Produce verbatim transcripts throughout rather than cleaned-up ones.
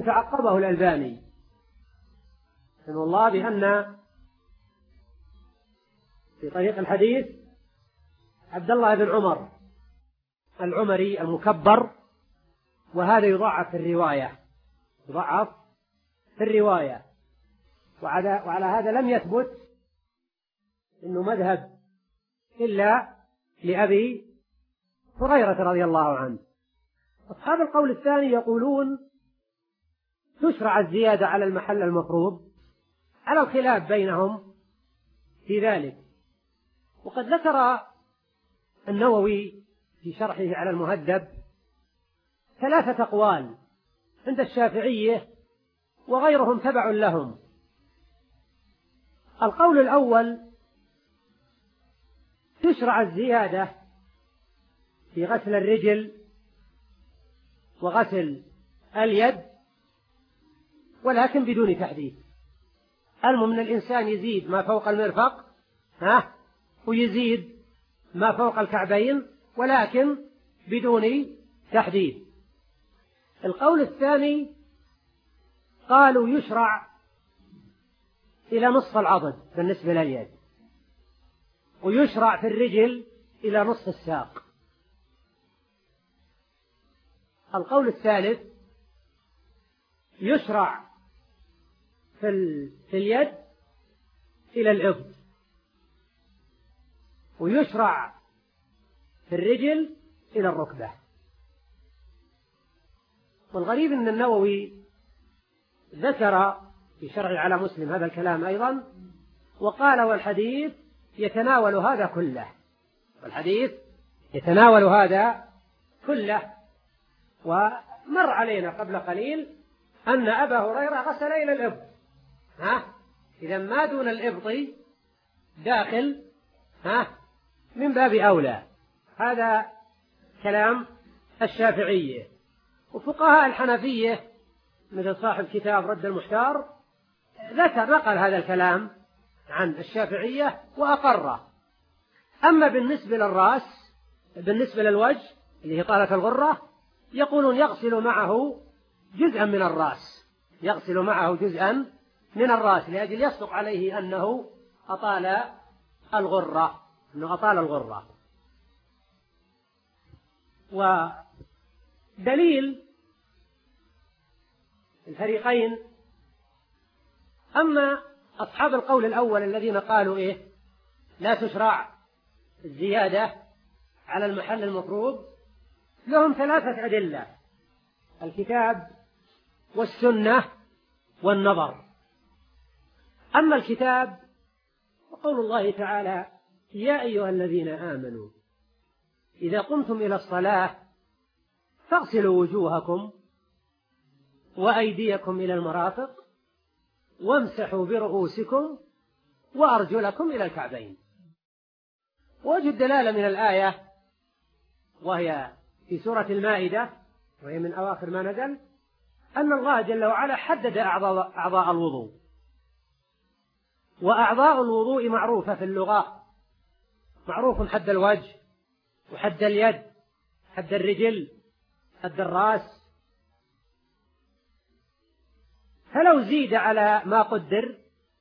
تعقبه الألباني رحمه الله بأن في طريق الحديث عبد الله بن عمر العمري المكبر، وهذا يضعف في الرواية، يضعف في الرواية، وعلى, وعلى هذا لم يثبت إنه مذهب إلا لأبي هريرة رضي الله عنه. أصحاب القول الثاني يقولون تشرع الزيادة على المحل المفروض على الخلاف بينهم في ذلك. وقد ذكر النووي في شرحه على المهذب ثلاثة أقوال عند الشافعية وغيرهم تبع لهم. القول الأول تشرع الزيادة في غسل الرجل وغسل اليد ولكن بدون تحديد. المهم من الإنسان يزيد ما فوق المرفق ها ويزيد ما فوق الكعبين ولكن بدون تحديد. القول الثاني قالوا يشرع إلى نصف العضد بالنسبة لليد، ويشرع في الرجل إلى نصف الساق. القول الثالث يشرع في, في اليد إلى الإبط، ويشرع في الرجل إلى الركبة. والغريب أن النووي ذكر في شرح على مسلم هذا الكلام أيضا، وقال والحديث يتناول هذا كله، والحديث يتناول هذا كله. ومر علينا قبل قليل أن أبا هريرة غسل إلى الإبط، ها إذا ما دون الإبط داخل ها من باب أولى. هذا كلام الشافعية. وفقهاء الحنفية مثل صاحب كتاب رد المحتار ذكر نقل هذا الكلام عن الشافعية وأقره. أما بالنسبة للرأس، بالنسبة للوجه اللي هي طالة الغرة، يقولون يغسل معه جزءا من الرأس، يغسل معه جزءا من الرأس لأجل يصدق عليه أنه أطال الغرة، أنه أطال الغرة. ودليل الفريقين، أما أصحاب القول الأول الذين قالوا إيه لا تشرع الزيادة على المحل المفروض، لهم ثلاثة أدلة: الكتاب والسنة والنظر. أما الكتاب وقول الله تعالى يا أيها الذين آمنوا إذا قمتم إلى الصلاة فاغسلوا وجوهكم وأيديكم إلى المرافق وامسحوا برؤوسكم وأرجلكم إلى الكعبين. وجه الدلالة من الآية وهي في سورة المائدة وهي من أواخر ما نزل أن الله جل وعلا حدد أعضاء, أعضاء الوضوء، وأعضاء الوضوء معروفة في اللغة، معروف حد الوجه وحد اليد، حد الرجل، حد الرأس. فلو زيد على ما قدر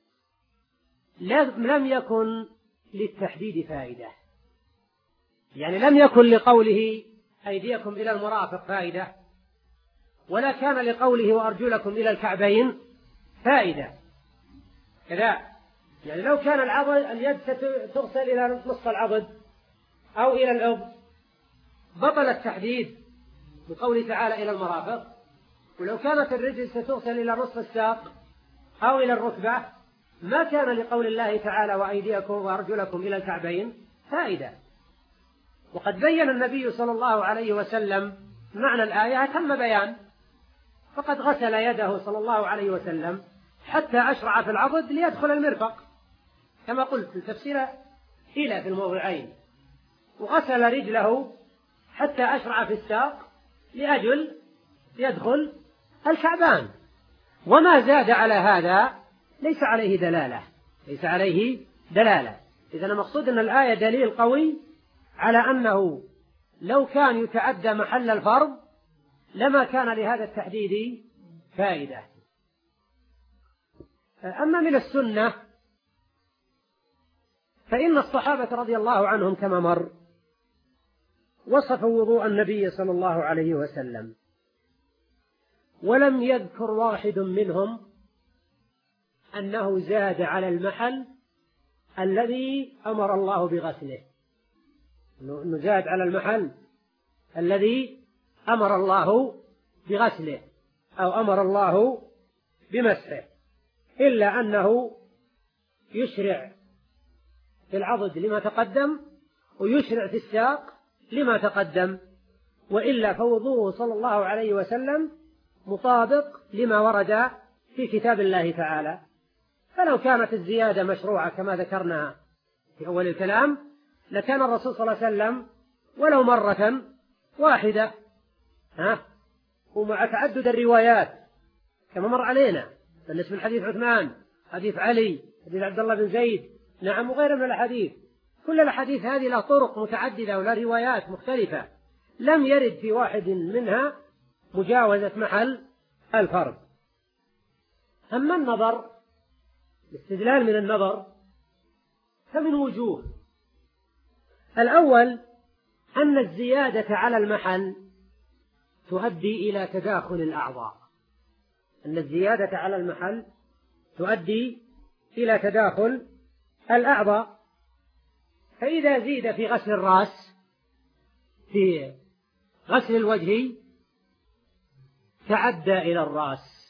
لم يكن للتحديد فائدة، يعني لم يكن لقوله أيديكم إلى المرافق فائدة، ولا كان لقوله وأرجلكم إلى الكعبين فائدة كذا. يعني لو كان العضد اليد تغسل إلى نصف العضد أو إلى الأب بطل التحديد بقوله تعالى إلى المرافق، ولو كانت الرجل ستغسل إلى نصف الساق أو إلى الركبة ما كان لقول الله تعالى وأيديكم وأرجلكم إلى الكعبين فائدة. وقد بين النبي صلى الله عليه وسلم معنى الآية تم بيان، فقد غسل يده صلى الله عليه وسلم حتى أشرع في العضد ليدخل المرفق كما قلت التفسير إلى في الموضعين، وغسل رجله حتى أشرع في الساق لأجل يدخل الكعبان. وما زاد على هذا ليس عليه دلالة، ليس عليه دلالة. إذن المقصود أن الآية دليل قوي على أنه لو كان يتعدى محل الفرض لما كان لهذا التحديد فائدة. أما من السنة فإن الصحابة رضي الله عنهم كما مر وصفوا وضوء النبي صلى الله عليه وسلم، ولم يذكر واحد منهم أنه زاد على المحل الذي أمر الله بغسله، أنه زاد على المحل الذي أمر الله بغسله أو أمر الله بمسحه، إلا أنه يشرع في العضد لما تقدم ويشرع في الساق لما تقدم، وإلا فوضوءه صلى الله عليه وسلم مطابق لما ورد في كتاب الله تعالى. فلو كانت الزيادة مشروعة كما ذكرنا في أول الكلام لكان الرسول صلى الله عليه وسلم ولو مرة واحدة، ها ومع تعدد الروايات كما مر علينا بالنسبة لحديث عثمان، حديث علي، حديث عبد الله بن زيد، نعم، وغيرها من الأحاديث. كل الأحاديث هذه لها طرق متعددة ولا روايات مختلفة، لم يرد في واحد منها مجاوزة محل الفرض. أما النظر، الاستدلال من النظر فمن وجوه. الأول أن الزيادة على المحل تؤدي إلى تداخل الأعضاء، أن الزيادة على المحل تؤدي إلى تداخل الأعضاء، فإذا زيد في غسل الرأس في غسل الوجه تعدى إلى الرأس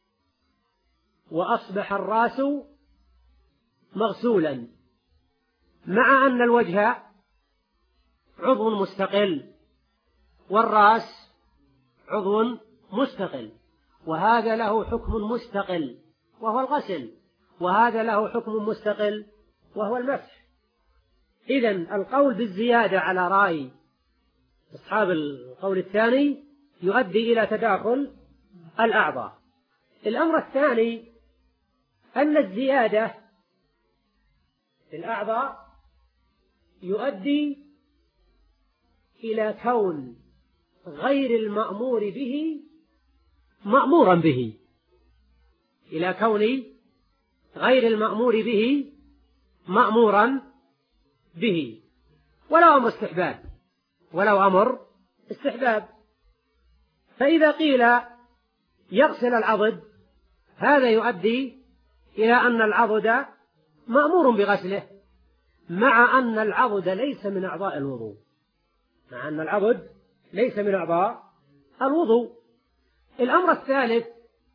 وأصبح الرأس مغسولا، مع أن الوجه عضو مستقل والرأس عضو مستقل، وهذا له حكم مستقل وهو الغسل، وهذا له حكم مستقل وهو المسح. إذن القول بالزيادة على رأي أصحاب القول الثاني يؤدي إلى تداخل الأعضاء. الأمر الثاني أن الزيادة في الأعضاء يؤدي إلى كون غير المأمور به مأمورا به، إلى كون غير المأمور به مأمورا به، ولو أمر استحباب، ولو أمر استحباب. فإذا قيل يغسل العضد هذا يؤدي إلى أن العضد مأمور بغسله، مع أن العضد ليس من أعضاء الوضوء، مع أن العضد ليس من أعضاء الوضوء. الأمر الثالث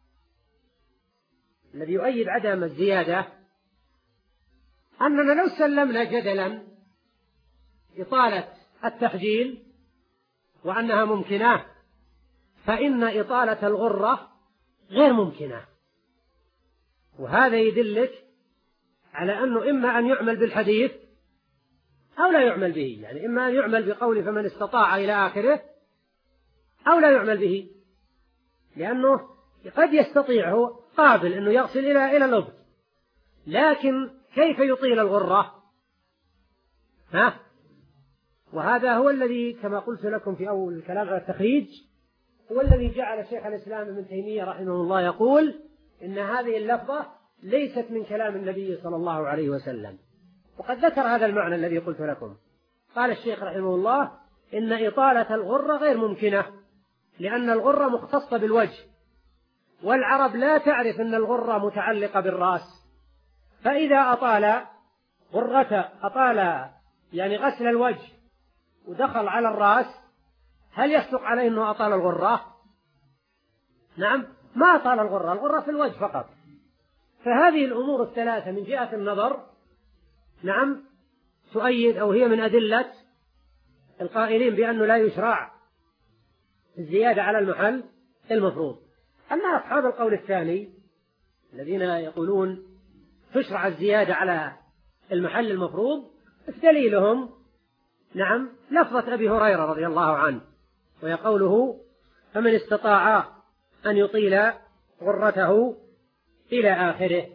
الذي يؤيد عدم الزيادة أننا لو سلمنا جدلا إطالة التخجيل وأنها ممكنة، فإن إطالة الغرة غير ممكنة، وهذا يدلك على أنه إما أن يعمل بالحديث أو لا يعمل به، يعني إما أن يعمل بقول فمن استطاع إلى آخره أو لا يعمل به، لأنه قد يستطيعه قابل أنه يغسل إلى إلى الأبط، لكن كيف يطيل الغرة؟ ها؟ وهذا هو الذي كما قلت لكم في أول الكلام على التخريج هو الذي جعل شيخ الإسلام ابن تيمية رحمه الله يقول إن هذه اللفظة ليست من كلام النبي صلى الله عليه وسلم، وقد ذكر هذا المعنى الذي قلت لكم. قال الشيخ رحمه الله إن إطالة الغرة غير ممكنة، لأن الغرة مختصة بالوجه، والعرب لا تعرف أن الغرة متعلقة بالرأس، فإذا أطال غرته أطال يعني غسل الوجه ودخل على الرأس هل يصدق عليه أنه أطال الغرة؟ نعم، ما أطال الغرة، الغرة في الوجه فقط. فهذه الأمور الثلاثة من جهة النظر نعم تؤيد أو هي من أدلة القائلين بأنه لا يشرع الزيادة على المحل المفروض. أما أصحاب القول الثاني الذين يقولون تشرع الزيادة على المحل المفروض دليلهم نعم لفظة أبي هريرة رضي الله عنه ويقوله فمن استطاع أن يطيل غرته إلى آخره.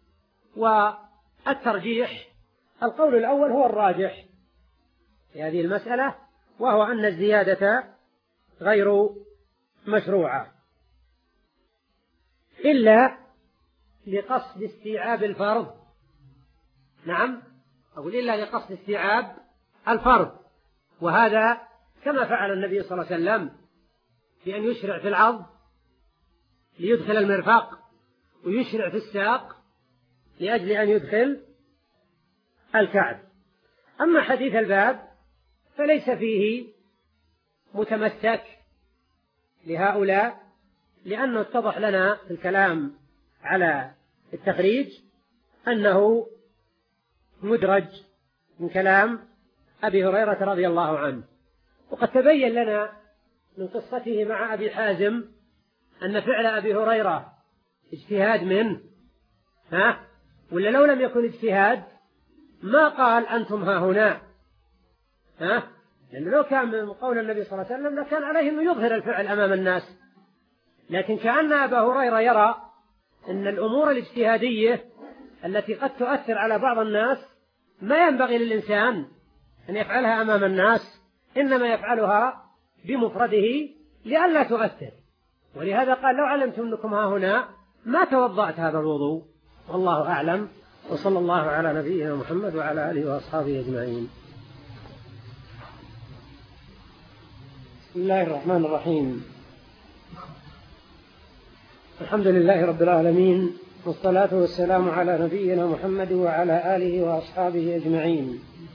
والترجيح القول الأول هو الراجح في هذه المسألة، وهو أن الزيادة غير مشروعة. إلا لقصد استيعاب الفرض. نعم، أقول إلا لقصد استيعاب الفرض، وهذا كما فعل النبي صلى الله عليه وسلم بأن يشرع في العضد ليدخل المرفق، ويشرع في الساق لأجل أن يدخل الكعب. أما حديث الباب فليس فيه متمسك لهؤلاء، لأنه اتضح لنا في الكلام على التخريج أنه مدرج من كلام أبي هريرة رضي الله عنه. وقد تبين لنا من قصته مع أبي حازم أن فعل أبي هريرة اجتهاد منه، ها؟ ولا لو لم يكن اجتهاد ما قال أنتم ها هنا، ها؟ لأنه لو كان من قول النبي صلى الله عليه وسلم لكان عليه أن يظهر الفعل أمام الناس، لكن كأن أبا هريرة يرى أن الأمور الاجتهادية التي قد تؤثر على بعض الناس ما ينبغي للإنسان أن يفعلها أمام الناس، إنما يفعلها بمفرده لئلا تؤثر. ولهذا قال لو علمتم أنكم ها هنا ما توضأت هذا الوضوء. والله أعلم، وصلى الله على نبينا محمد وعلى آله وأصحابه أجمعين. بسم الله الرحمن الرحيم. الحمد لله رب العالمين، والصلاة والسلام على نبينا محمد وعلى آله وأصحابه أجمعين.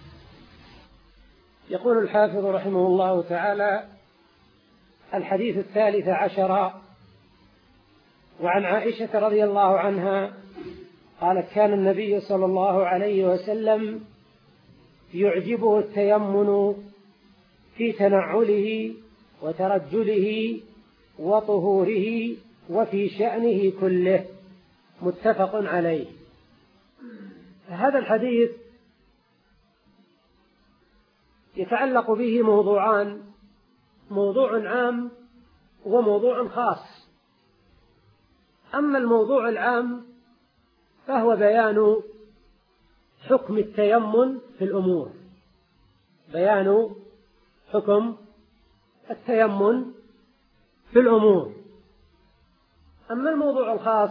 يقول الحافظ رحمه الله تعالى: الحديث الثالث عشر. وعن عائشة رضي الله عنها قالت: كان النبي صلى الله عليه وسلم يعجبه التيمن في تنعله وترجله وطهوره وفي شأنه كله، متفق عليه. هذا الحديث يتعلق به موضوعان: موضوع عام وموضوع خاص. أما الموضوع العام فهو بيان حكم التيمم في الأمور، بيان حكم التيمم في الأمور. أما الموضوع الخاص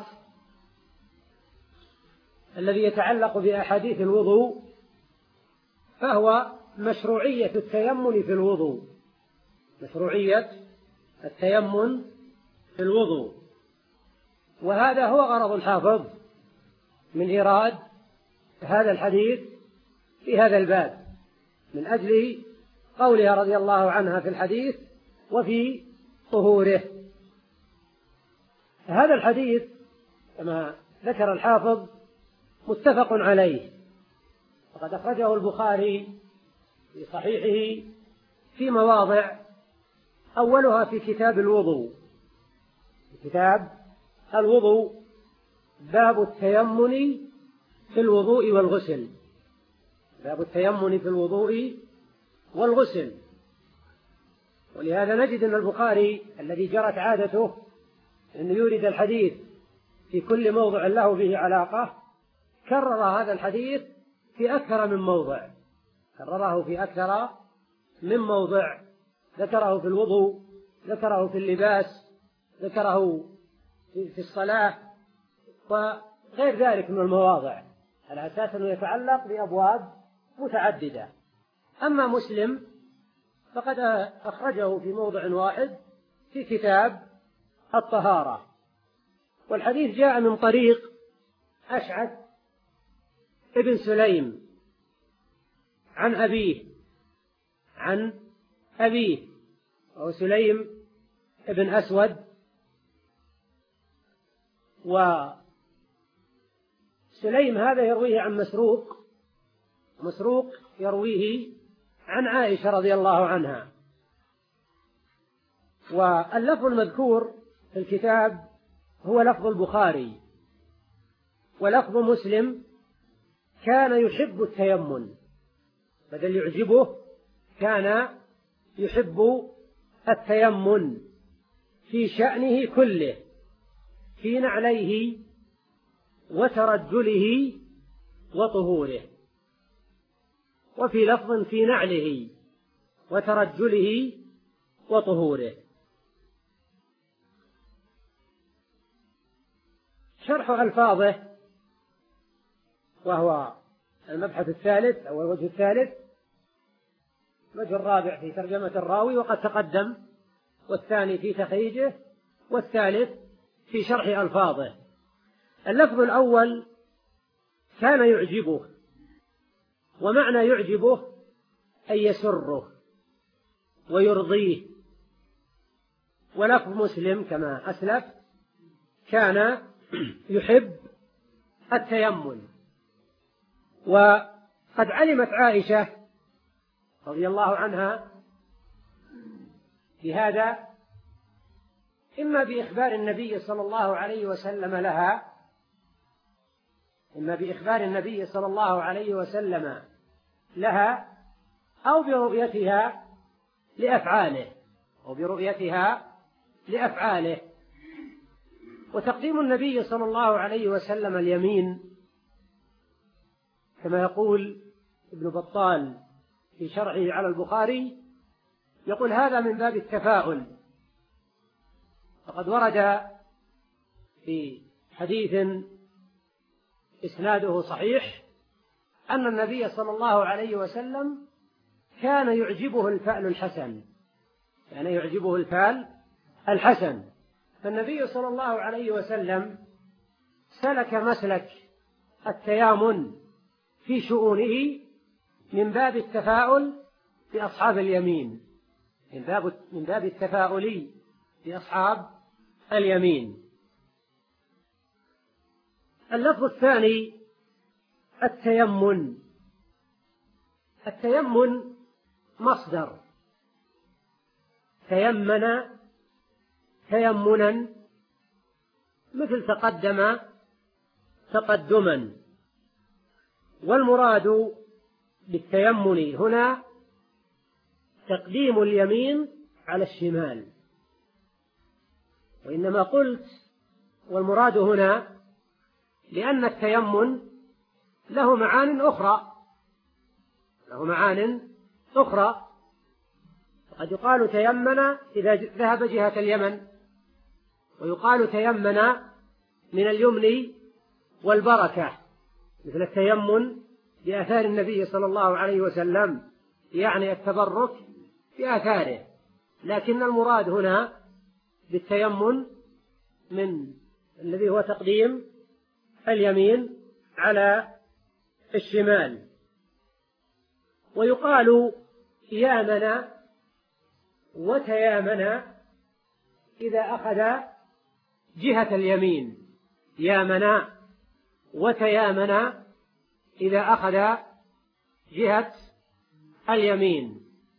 الذي يتعلق بأحاديث الوضوء فهو مشروعية التيمم في الوضوء، مشروعية التيمم في الوضوء. وهذا هو غرض الحافظ من إيراد هذا الحديث في هذا الباب، من أجل قولها رضي الله عنها في الحديث: وفي طهوره. هذا الحديث كما ذكر الحافظ متفق عليه، وقد أخرجه البخاري في صحيحه في مواضع، أولها في كتاب الوضوء، في كتاب الوضوء باب التيمم في الوضوء والغسل، باب التيمم في الوضوء والغسل. ولهذا نجد أن البخاري الذي جرت عادته أن يورد الحديث في كل موضع له به علاقة كرر هذا الحديث في أكثر من موضع، كرره في أكثر من موضع، ذكره في الوضوء، ذكره في اللباس، ذكره في الصلاة وغير ذلك من المواضع، على أساس أنه يتعلق بأبواب متعددة. أما مسلم فقد أخرجه في موضع واحد في كتاب الطهارة. والحديث جاء من طريق أشعث ابن سليم عن أبيه عن أبيه وهو سليم ابن أسود، وسليم هذا يرويه عن مسروق، مسروق يرويه عن عائشة رضي الله عنها. واللفظ المذكور في الكتاب هو لفظ البخاري، ولفظ مسلم: كان يحب التيمم، بدل يعجبه كان يحب التيمم في شأنه كله، في نعليه وترجله وطهوره. وفي لفظ: في نعله وترجله وطهوره. شرح ألفاظه وهو المبحث الثالث أو الوجه الثالث، الوجه الرابع في ترجمة الراوي وقد تقدم، والثاني في تخريجه، والثالث في شرح ألفاظه. اللفظ الأول كان يعجبه، ومعنى يعجبه أن يسره ويرضيه. ولفظ مسلم كما أسلف كان يحب التيمم. وقد علمت عائشة رضي الله عنها بهذا، إما بإخبار النبي صلى الله عليه وسلم لها إما بإخبار النبي صلى الله عليه وسلم لها أو برؤيتها لأفعاله أو برؤيتها لأفعاله. وتقديم النبي صلى الله عليه وسلم اليمين كما يقول ابن بطال في شرحه على البخاري، يقول هذا من باب التفاؤل. فقد ورد في حديث إسناده صحيح أن النبي صلى الله عليه وسلم كان يعجبه الفعل الحسن كان يعجبه الفعل الحسن فالنبي صلى الله عليه وسلم سلك مسلك التيامن في شؤونه من باب التفاؤل بأصحاب اليمين من باب من باب التفاؤل بأصحاب اليمين. اللفظ الثاني التيمن. التيمن مصدر تيمن تيمنا، مثل تقدم تقدما. والمراد بالتيمن هنا تقديم اليمين على الشمال. وإنما قلت والمراد هنا لأن التيمن له معان أخرى له معان أخرى قد يقال تيمن إذا ذهب جهة اليمن، ويقال تيمن من اليمن والبركة، مثل التيمن بآثار النبي صلى الله عليه وسلم، يعني التبرك بآثاره. لكن المراد هنا بالتيمن من الذي هو تقديم اليمين على الشمال. ويقال يامن وتيامن إذا أخذ جهة اليمين يامن وتيامن إذا أخذ جهة اليمين.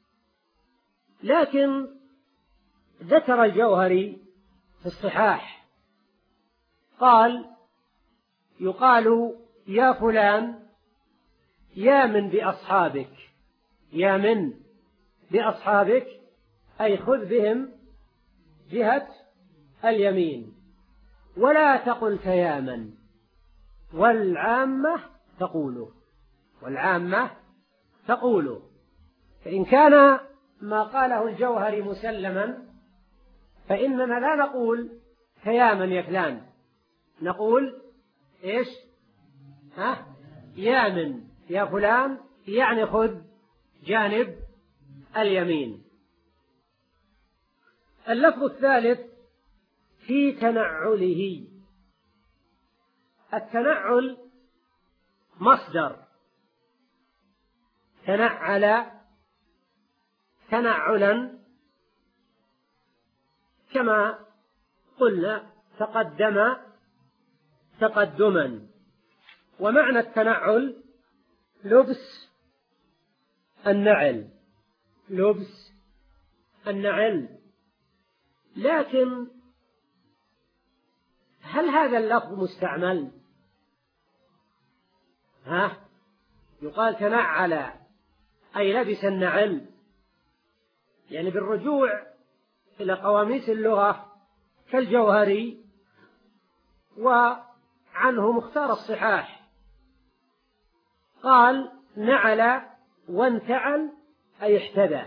لكن ذكر الجوهري في الصحاح قال يقال يا فلان يامن بأصحابك يامن بأصحابك أي خذ بهم جهة اليمين، ولا تقل تيامن، والعامة تقوله والعامة تقوله. فإن كان ما قاله الجوهري مسلما فإننا لا نقول تيامن يا فلان، نقول إيش ها يامن يا فلان، يعني خذ جانب اليمين. اللفظ الثالث في تنعله. التنعل مصدر تنعل تنعلا، كما قلنا تقدم تقدما. ومعنى التنعل لبس النعل لبس النعل. لكن هل هذا اللفظ مستعمل؟ ها يقال تنعل أي لبس النعل، يعني بالرجوع إلى قواميس اللغة كالجوهري وعنه مختار الصحاح قال نعل وانتعل أي احتذى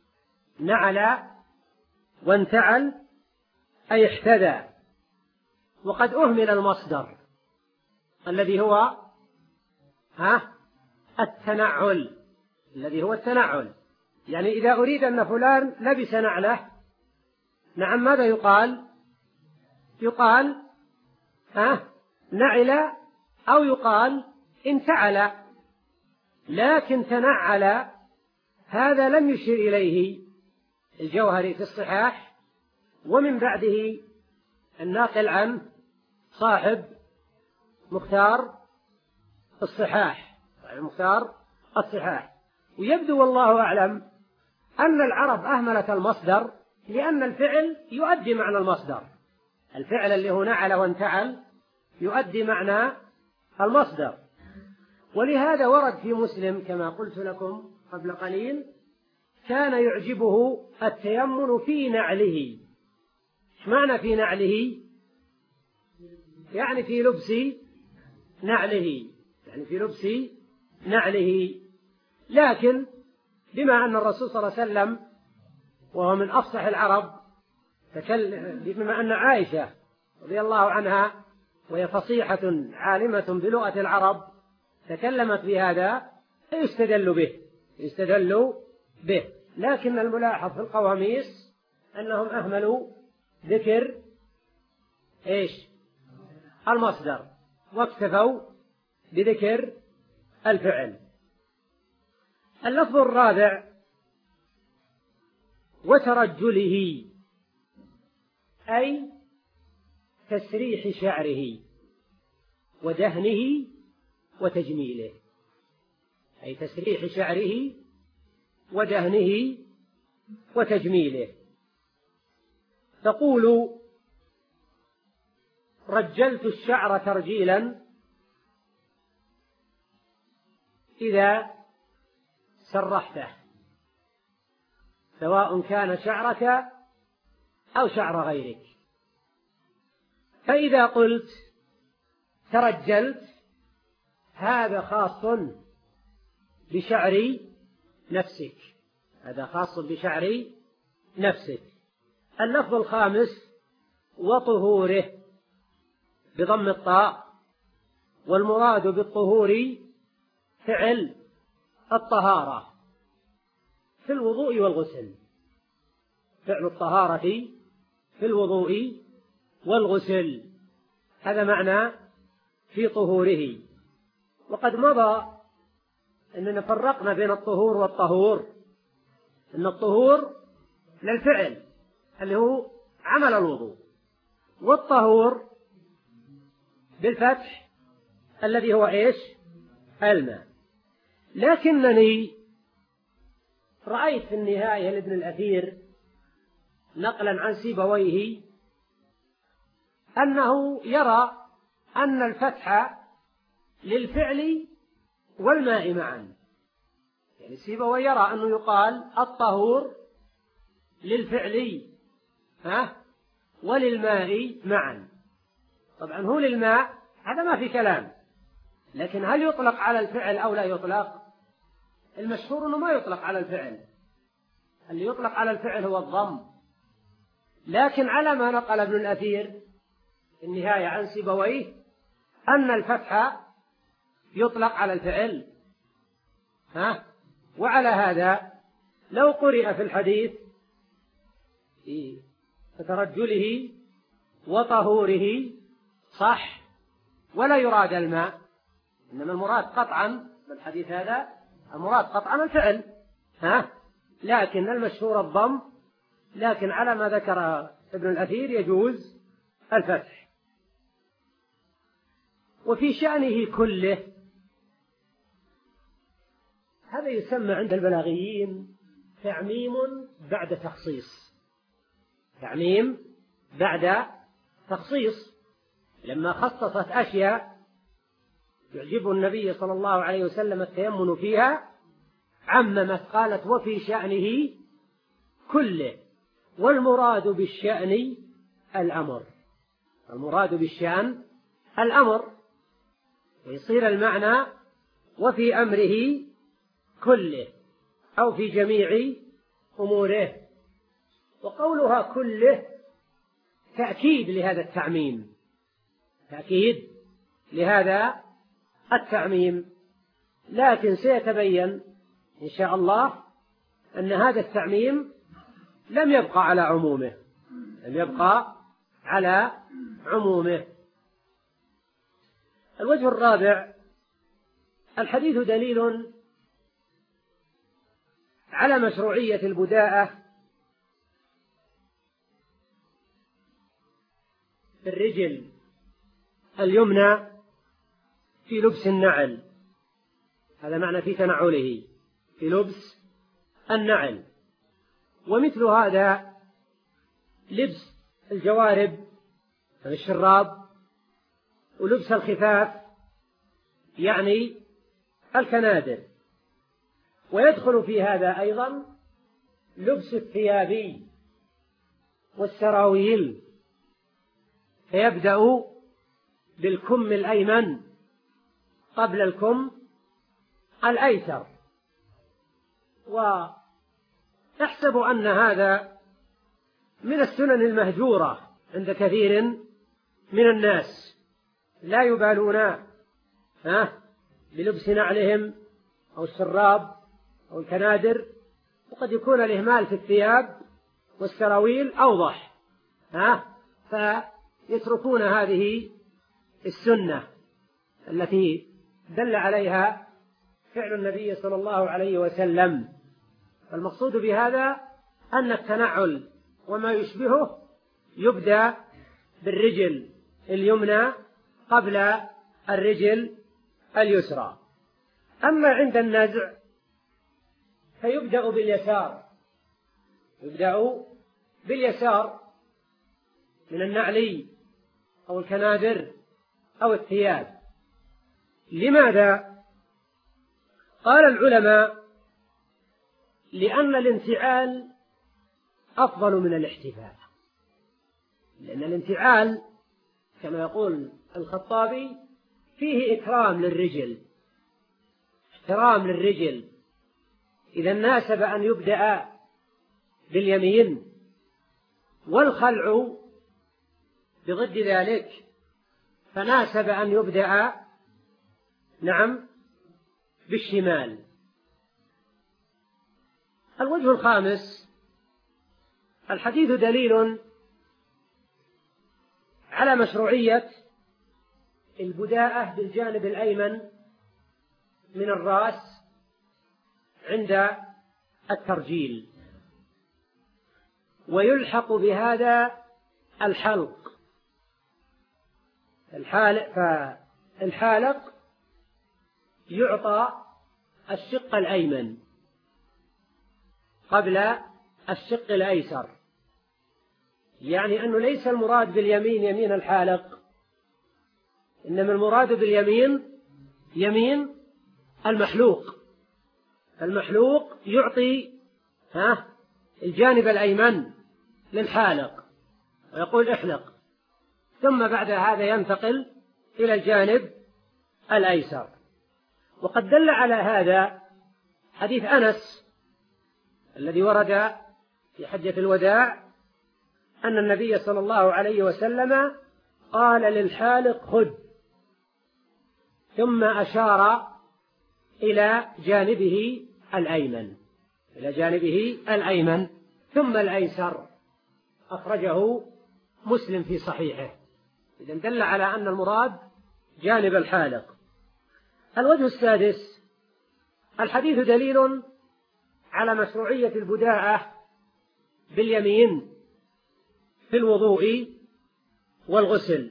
نعل وانتعل أي احتذى. وقد أهمل المصدر الذي هو ها التنعل، الذي هو التنعل. يعني إذا أريد أن فلان لبس نعله، نعم، ماذا يقال؟ يقال ها نعل، أو يقال انتعل. لكن تنعل هذا لم يشر إليه الجوهري في الصحاح، ومن بعده الناقل عنه صاحب مختار الصحاح، صاحب مختار الصحاح. ويبدو والله أعلم أن العرب أهملت المصدر لأن الفعل يؤدي معنى المصدر، الفعل اللي هو نعل وانتعل يؤدي معنى المصدر. ولهذا ورد في مسلم كما قلت لكم قبل قليل كان يعجبه التيمن في نعله. ايش معنى في نعله؟ يعني في لبس نعله، يعني في لبس نعله. لكن بما أن الرسول صلى الله عليه وسلم وهو من أفصح العرب تكلم، بما أن عائشة رضي الله عنها وهي فصيحة عالمة بلغة العرب تكلمت بهذا فيستدل به، يستدل به. لكن الملاحظ في القواميس أنهم أهملوا ذكر إيش المصدر واكتفوا بذكر الفعل. اللفظ الرابع وترجله، أي تسريح شعره ودهنه وتجميله، أي تسريح شعره ودهنه وتجميله. تقول رجلت الشعر ترجيلا إذا سرحته، سواء كان شعرك أو شعر غيرك. فإذا قلت ترجلت هذا خاص بشعر نفسك، هذا خاص بشعر نفسك. اللفظ الخامس وطهوره بضم الطاء، والمراد بالطهور فعل الطهارة في الوضوء والغسل، فعل الطهارة في الوضوء والغسل، هذا معنى في طهوره. وقد مضى أننا فرقنا بين الطهور والطهور، أن الطهور للفعل اللي هو عمل الوضوء، والطهور بالفتح الذي هو إيش الماء. لكنني رأيت في النهاية لابن الأثير نقلا عن سيبويه أنه يرى أن الفتح للفعل والماء معا، يعني سيبويه يرى أنه يقال الطهور للفعل ها وللماء معا. طبعا هو للماء هذا ما في كلام، لكن هل يطلق على الفعل أو لا يطلق؟ المشهور أنه ما يطلق على الفعل، اللي يطلق على الفعل هو الضم. لكن على ما نقل ابن الأثير النهاية عن سيبويه أن الفتح يطلق على الفعل ها. وعلى هذا لو قرئ في الحديث فترجله وطهوره صح، ولا يراد الماء، إنما المراد قطعا بالحديث هذا المراد قطعا الفعل ها، لكن المشهور الضم. لكن على ما ذكر ابن الأثير يجوز الفتح. وفي شأنه كله، هذا يسمى عند البلاغيين تعميم بعد تخصيص، تعميم بعد تخصيص. لما خصصت أشياء يعجب النبي صلى الله عليه وسلم التيمن فيها عممت، قالت وفي شأنه كله، والمراد بالشأن الأمر، المراد بالشأن الأمر، ويصير المعنى وفي أمره كله أو في جميع أموره. وقولها كله تأكيد لهذا التعميم، تأكيد لهذا التعميم، لكن سيتبين إن شاء الله أن هذا التعميم لم يبقى على عمومه لم يبقى على عمومه. الوجه الرابع: الحديث دليل على مشروعية البداءة في الرجل اليمنى في لبس النعل، هذا معنى في تنعله، في لبس النعل. ومثل هذا لبس الجوارب الشراب، ولبس الخفاف يعني الكنادر. ويدخل في هذا أيضا لبس الثياب والسراويل، فيبدأ بالكم الأيمن قبل الكم الأيسر. وأحسب أن هذا من السنن المهجورة عند كثير من الناس، لا يبالون ها بلبس نعلهم أو الشراب أو الكنادر، وقد يكون الإهمال في الثياب والسراويل أوضح، ها فيتركون هذه السنة التي دل عليها فعل النبي صلى الله عليه وسلم. المقصود بهذا أن التنعل وما يشبهه يبدأ بالرجل اليمنى قبل الرجل اليسرى. أما عند النزع فيبدأ باليسار يبدأ باليسار من النعل أو الكنادر أو الثياب. لماذا؟ قال العلماء: لأن الانتعال أفضل من الاحتفال، لأن الانتعال كما يقول الخطابي فيه إكرام للرجل، احترام للرجل، إذا ناسب أن يبدأ باليمين، والخلع بضد ذلك فناسب أن يبدأ نعم بالشمال. الوجه الخامس: الحديث دليل على مشروعية البداءة بالجانب الأيمن من الرأس عند الترجيل، ويلحق بهذا الحلق. فالحالق يعطى الشق الأيمن قبل الشق الأيسر، يعني أنه ليس المراد باليمين يمين الحالق، إنما المراد باليمين يمين المحلوق. المحلوق يعطي ها الجانب الأيمن للحالق ويقول احلق، ثم بعد هذا ينتقل إلى الجانب الأيسر. وقد دل على هذا حديث أنس الذي ورد في حجة الوداع أن النبي صلى الله عليه وسلم قال للحالق خذ، ثم أشار إلى جانبه الأيمن إلى جانبه الأيمن ثم الأيسر. أخرجه مسلم في صحيحه، إذن دل على أن المراد جانب الحالق. الوجه السادس: الحديث دليل على مشروعية البداءة باليمين في الوضوء والغسل،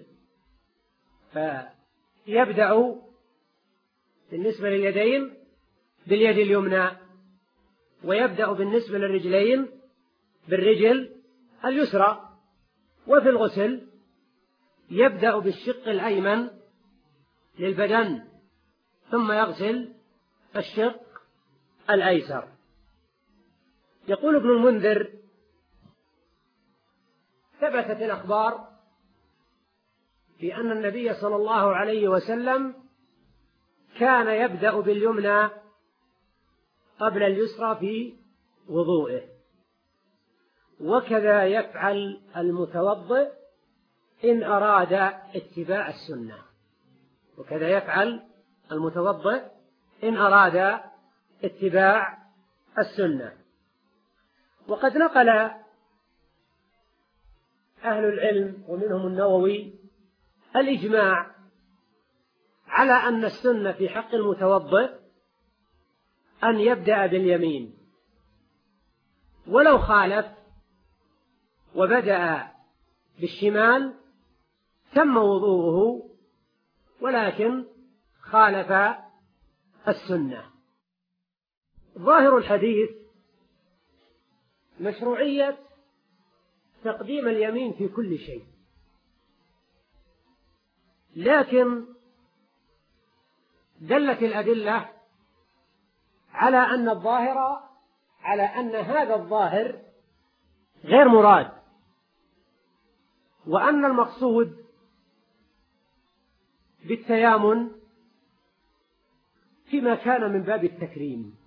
فيبدأ بالنسبة لليدين باليد اليمنى، ويبدأ بالنسبة للرجلين بالرجل اليسرى، وفي الغسل يبدأ بالشق الأيمن للبدن ثم يغسل الشق الأيسر. يقول ابن المنذر: ثبتت الأخبار في أن النبي صلى الله عليه وسلم كان يبدأ باليمنى قبل اليسرى في وضوئه، وكذا يفعل المتوضئ إن أراد اتباع السنة، وكذا يفعل المتوضئ إن أراد اتباع السنة. وقد نقل أهل العلم ومنهم النووي الإجماع على أن السنة في حق المتوضئ أن يبدأ باليمين، ولو خالف وبدأ بالشمال تم وضوءه، ولكن خالف السنة. ظاهر الحديث مشروعية تقديم اليمين في كل شيء، لكن دلت الأدلة على أن الظاهر على أن هذا الظاهر غير مراد، وأن المقصود بالتيامن فيما كان من باب التكريم،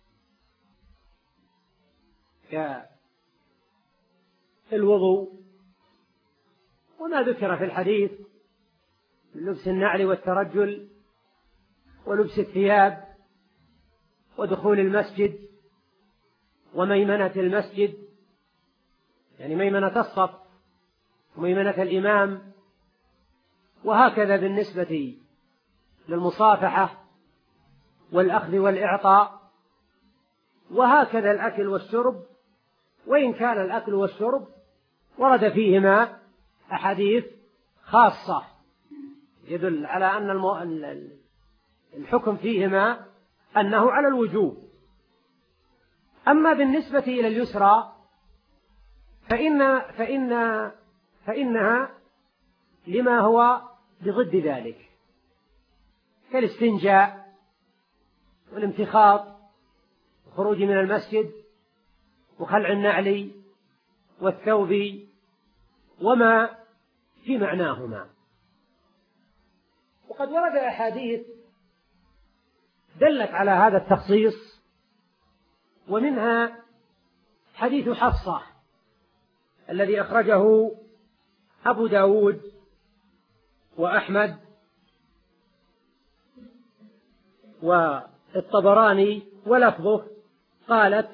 كالوضوء وما ذكر في الحديث من لبس النعل والترجل ولبس الثياب ودخول المسجد وميمنة المسجد، يعني ميمنة الصف وميمنة الإمام، وهكذا بالنسبة للمصافحة والأخذ والإعطاء، وهكذا الأكل والشرب، وإن كان الأكل والشرب ورد فيهما أحاديث خاصة يدل على أن الحكم فيهما أنه على الوجوب. أما بالنسبة إلى اليسرى فإن فإن فإنها لما هو بضد ذلك، كالاستنجاء والامتخاط والخروج من المسجد وخلع النعل والثوب وما في معناهما. وقد ورد أحاديث دلت على هذا التخصيص، ومنها حديث حفصة الذي أخرجه أبو داود وأحمد والطبراني ولفظه، قالت: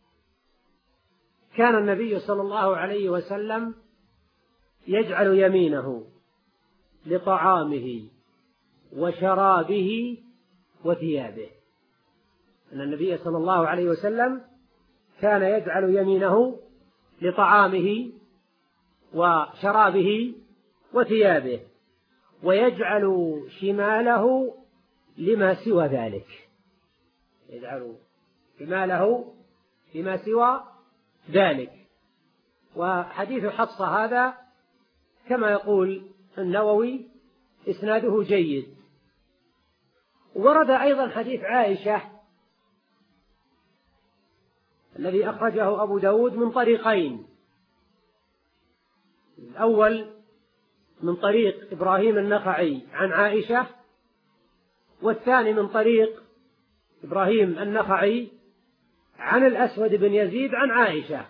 كان النبي صلى الله عليه وسلم يجعل يمينه لطعامه وشرابه وثيابه. أن النبي صلى الله عليه وسلم كان يجعل يمينه لطعامه وشرابه وثيابه، ويجعل شماله لما سوى ذلك، يجعل شماله لما سوى ذلك. وحديث حفصة هذا كما يقول النووي إسناده جيد. ورد أيضا حديث عائشة الذي أخرجه أبو داود من طريقين: الأول من طريق إبراهيم النخعي عن عائشة، والثاني من طريق إبراهيم النخعي عن الأسود بن يزيد عن عائشة،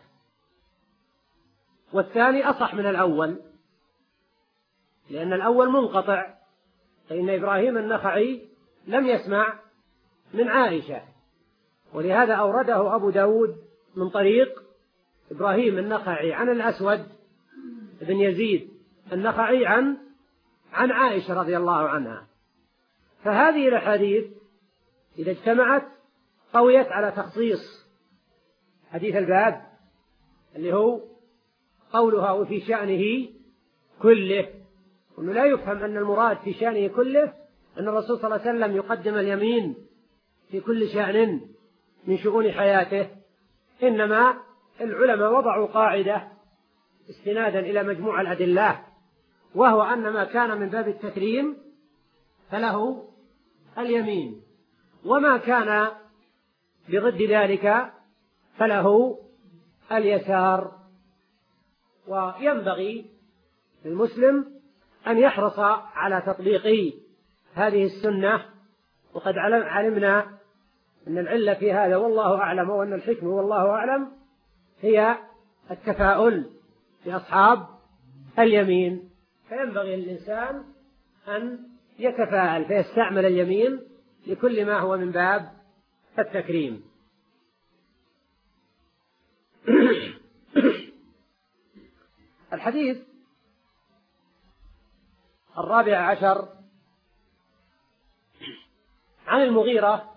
والثاني أصح من الأول، لأن الأول منقطع، فإن إبراهيم النخعي لم يسمع من عائشة، ولهذا أورده أبو داود من طريق إبراهيم النخعي عن الأسود بن يزيد النخعي عن عن عائشة رضي الله عنها. فهذه الأحاديث إذا اجتمعت قويت على تخصيص حديث الباب اللي هو قولها وفي شأنه كله، وأنه لا يفهم أن المراد في شأنه كله أن الرسول صلى الله عليه وسلم يقدم اليمين في كل شأن من شؤون حياته، إنما العلماء وضعوا قاعدة استنادا إلى مجموع الأدلة، وهو أن ما كان من باب التكريم فله اليمين، وما كان بضد ذلك فله اليسار. وينبغي للمسلم أن يحرص على تطبيق هذه السنة، وقد علمنا أن العلة في هذا والله أعلم، وأن الحكمة والله أعلم هي التفاؤل بأصحاب اليمين، فينبغي للإنسان أن يتفاءل فيستعمل اليمين لكل ما هو من باب التكريم. الحديث الرابع عشر عن المغيرة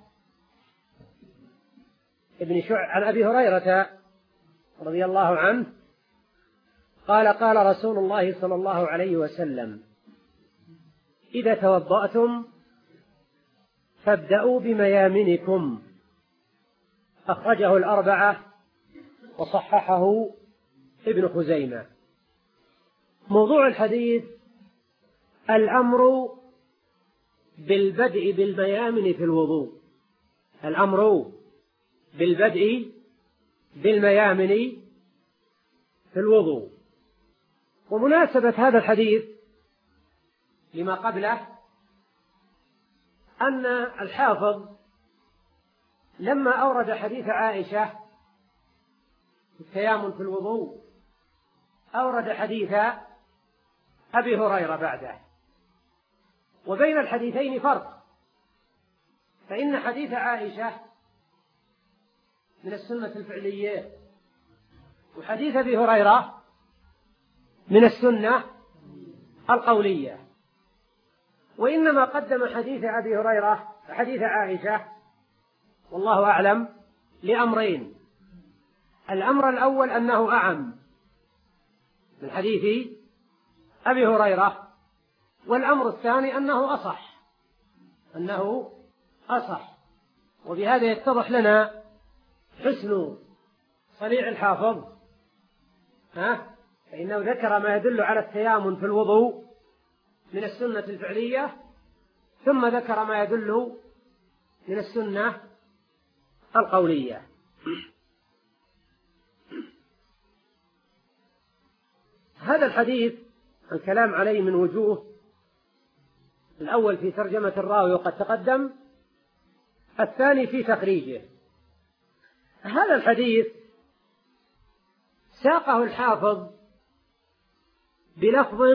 ابن شعبة عن أبي هريرة رضي الله عنه قال قال رسول الله صلى الله عليه وسلم: إذا توضأتم فابدأوا بميامنكم. أخرجه الأربعة وصححه ابن خزيمة. موضوع الحديث الأمر بالبدء بالميامن في الوضوء. الأمر بالبدء بالميامن في الوضوء. ومناسبة هذا الحديث لما قبله أن الحافظ لما أورد حديث عائشة التيامن في الوضوء أورد حديث أبي هريرة بعده، وبين الحديثين فرق، فإن حديث عائشة من السنة الفعلية وحديث أبي هريرة من السنة القولية. وإنما قدم حديث أبي هريرة حديث عائشة والله أعلم لأمرين: الأمر الأول أنه أعم من حديث أبي هريرة، والأمر الثاني أنه أصح أنه أصح وبهذا يتضح لنا حسن صنيع الحافظ، ها؟ فإنه ذكر ما يدل على التيامن في الوضوء من السنة الفعلية، ثم ذكر ما يدل من السنة القولية. هذا الحديث الكلام عليه من وجوه: الأول في ترجمة الراوي وقد تقدم، الثاني في تخريجه. هذا الحديث ساقه الحافظ بلفظ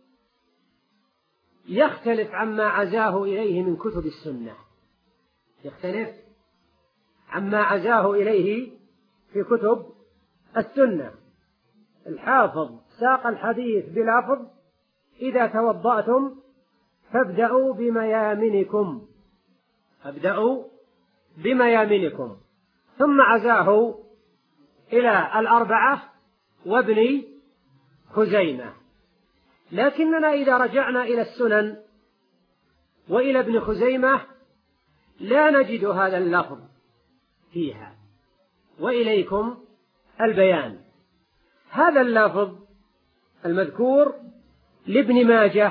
يختلف عما عزاه إليه من كتب السنة، يختلف عما عزاه إليه في كتب السنة. الحافظ ساق الحديث بلفظ: إذا توضأتم فابدأوا بميامنكم، فابدأوا بميامنكم، ثم عزاه إلى الأربعة وابن خزيمة. لكننا إذا رجعنا إلى السنن وإلى ابن خزيمة لا نجد هذا اللفظ فيها، وإليكم البيان. هذا اللفظ المذكور لابن ماجه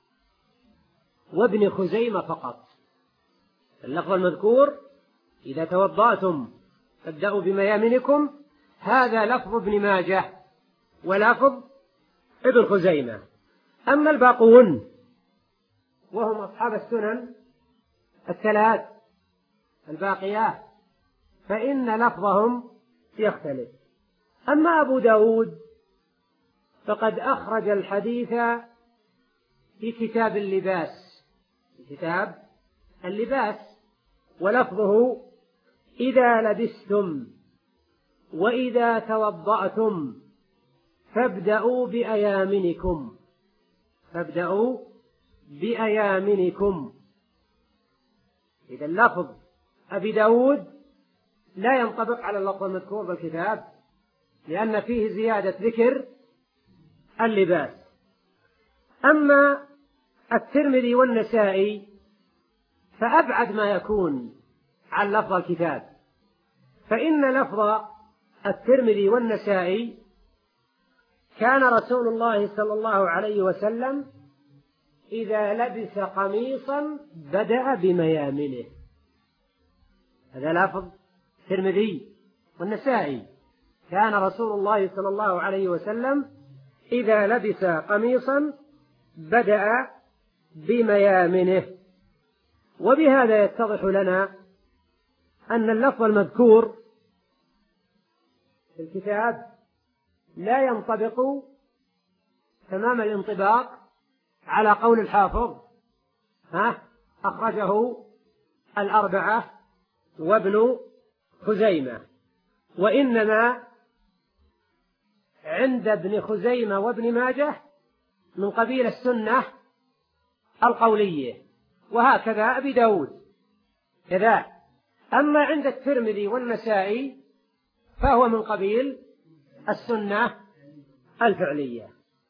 وابن خزيمة فقط. اللفظ المذكور: إذا توضأتم فابدأوا بميامنكم، هذا لفظ ابن ماجه ولفظ ابن خزيمة. أما الباقون وهم أصحاب السنن الثلاث الباقيات فإن لفظهم يختلف. أما أبو داود فقد أخرج الحديث في كتاب اللباس، في كتاب اللباس، ولفظه: إذا لبستم وإذا توضأتم فابدأوا بأيامنكم، فابدأوا بأيامنكم. إذا اللفظ أبي داود لا ينطبق على اللفظ المذكور بالكتاب، لأن فيه زيادة ذكر اللباس. أما الترمذي والنسائي فأبعد ما يكون عن لفظ الكتاب، فإن لفظ الترمذي والنسائي: كان رسول الله صلى الله عليه وسلم إذا لبس قميصا بدأ بميامنه. هذا لفظ الترمذي والنسائي: كان رسول الله صلى الله عليه وسلم إذا لبس قميصا بدأ بميامنه. وبهذا يتضح لنا أن اللفظ المذكور في الكتاب لا ينطبق تمام الانطباق على قول الحافظ ها أخرجه الأربعة وابن خزيمة، وإنما عند ابن خزيمة وابن ماجه من قبيل السنة القولية، وهكذا أبي داود كذا. أما عند الترمذي والنسائي فهو من قبيل السنة الفعلية.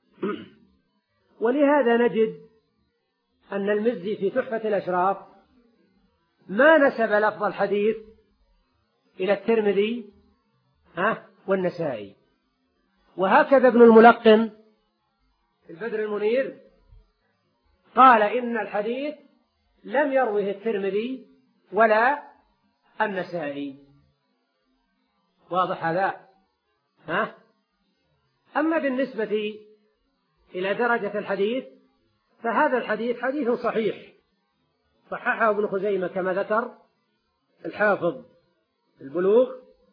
ولهذا نجد أن المزي في تحفة الأشراف ما نسب لفظ الحديث إلى الترمذي ها والنسائي، وهكذا ابن الملقن في البدر المنير قال إن الحديث لم يروه الترمذي ولا النسائي. واضح هذا؟ ها؟ أما بالنسبة إلى درجة الحديث فهذا الحديث حديث صحيح، صححه ابن خزيمة كما ذكر الحافظ البلوغ،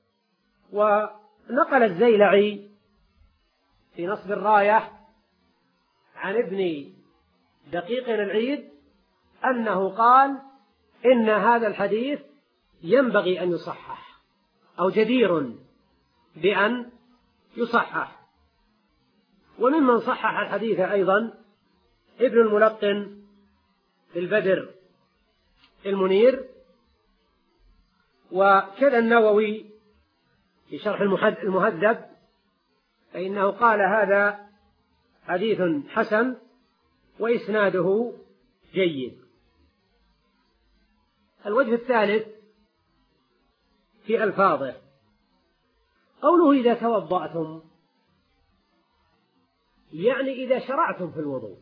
ونقل الزيلعي في نصب الراية عن ابن دقيق العيد أنه قال إن هذا الحديث ينبغي أن يصحح أو جدير بأن يصحح. وممن صحح الحديث أيضا ابن الملقن في البدر المنير، وكذا النووي في شرح المهذب فإنه قال هذا حديث حسن وإسناده جيد. الوجه الثالث في ألفاظه قوله إذا توضأتم، يعني إذا شرعتم في الوضوء.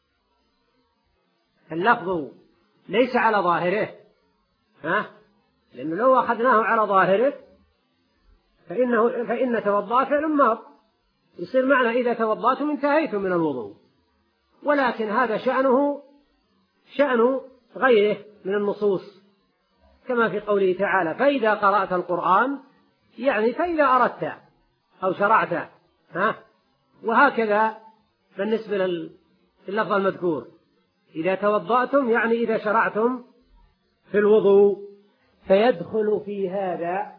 اللفظ ليس على ظاهره، ها؟ لأنه لو أخذناه على ظاهره فإنه فإن توضأ فعل ماض، يصير معنى إذا توضأتم انتهيتم من الوضوء، ولكن هذا شأنه شأن غيره من النصوص، كما في قوله تعالى فإذا قرأت القرآن، يعني فإذا أردت أو شرعت، ها؟ وهكذا بالنسبة لللفظ المذكور إذا توضأتم يعني إذا شرعتم في الوضوء. فيدخل في هذا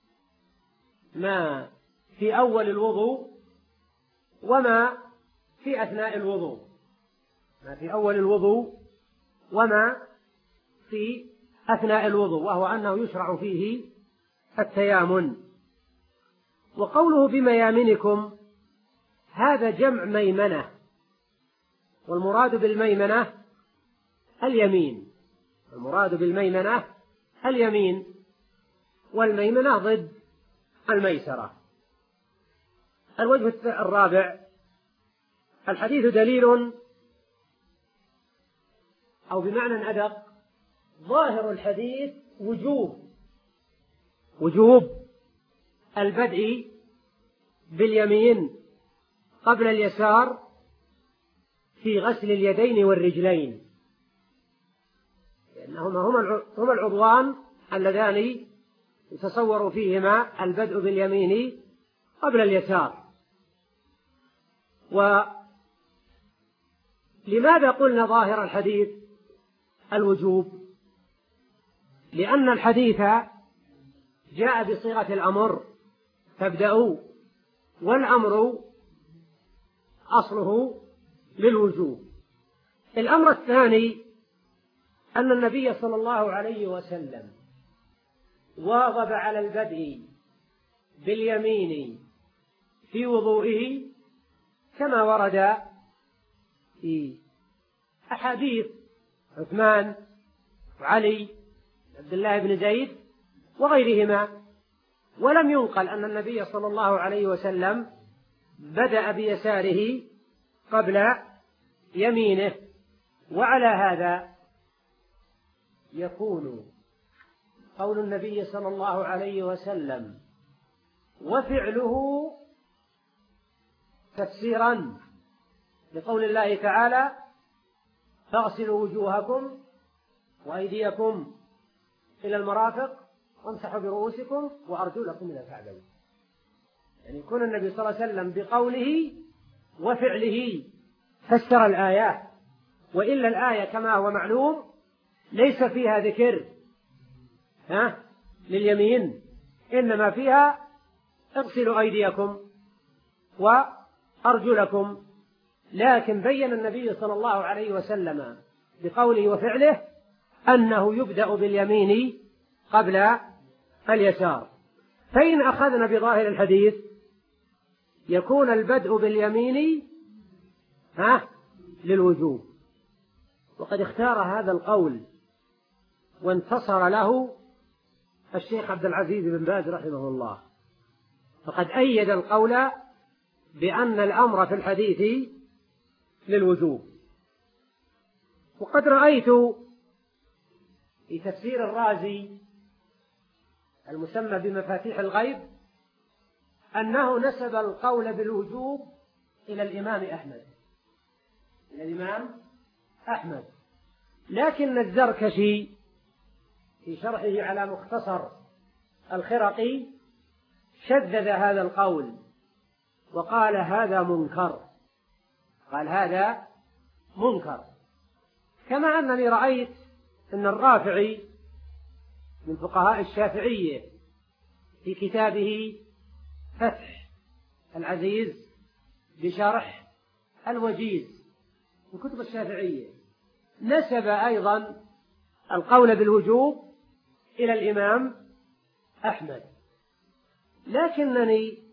ما في أول الوضوء وما في أثناء الوضوء، ما في أول الوضوء وما في أثناء الوضوء، وهو أنه يشرع فيه التيامن. وقوله بميامنكم هذا جمع ميمنة، والمراد بالميمنة اليمين، المراد بالميمنة اليمين، والميمنة ضد الميسرة. الوجه الرابع الحديث دليل، أو بمعنى أدق ظاهر الحديث وجوب وجوب البدء باليمين قبل اليسار في غسل اليدين والرجلين، لأنهما هما العضوان اللذان يتصور فيهما البدء باليمين قبل اليسار. ولماذا قلنا ظاهر الحديث الوجوب؟ لأن الحديث جاء بصيغة الأمر فابدأوا، والأمر أصله للوجوب. الأمر الثاني أن النبي صلى الله عليه وسلم واظب على البدء باليمين في وضوئه كما ورد في أحاديث عثمان وعلي عبد الله بن زيد وغيرهما، ولم ينقل أن النبي صلى الله عليه وسلم بدأ بيساره قبل يمينه. وعلى هذا يكون قول النبي صلى الله عليه وسلم وفعله تفسيرا لقول الله تعالى فاغسلوا وجوهكم وأيديكم إلى المرافق وامسحوا برؤوسكم وأرجلكم إلى الكعبين. يعني يكون النبي صلى الله عليه وسلم بقوله وفعله فسر الآيات وإلا الآية كما هو معلوم ليس فيها ذكر ها لليمين، إنما فيها اغسلوا أيديكم وأرجلكم، لكن بين النبي صلى الله عليه وسلم بقوله وفعله أنه يبدأ باليمين قبل اليسار. فإن أخذنا بظاهر الحديث يكون البدء باليمين ها للوجوب، وقد اختار هذا القول وانتصر له الشيخ عبد العزيز بن باز رحمه الله، فقد أيد القول بأن الأمر في الحديث للوجوب. وقد رأيت في تفسير الرازي المسمى بمفاتيح الغيب أنه نسب القول بالوجوب إلى الإمام أحمد إلى الإمام أحمد لكن الزركشي في شرحه على مختصر الخرقي شذذ هذا القول وقال هذا منكر قال هذا منكر كما أنني رأيت أن الرافعي من فقهاء الشافعية في كتابه فتح العزيز بشرح الوجيز من كتب الشافعية نسب أيضا القول بالوجوب إلى الإمام أحمد، لكنني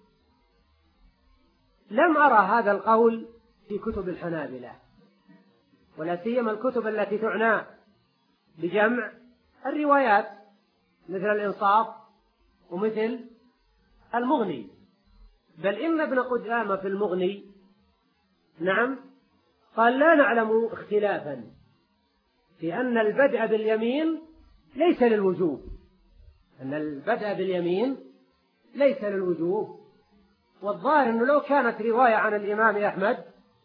لم أرى هذا القول في كتب الحنابلة، ولا سيما الكتب التي تعنى بجمع الروايات مثل الإنصاف ومثل المغني. بل إن ابن قدامة في المغني نعم قال لا نعلم اختلافا في أن البدء باليمين ليس للوجوب أن البدء باليمين ليس للوجوب. والظاهر أنه لو كانت رواية عن الإمام أحمد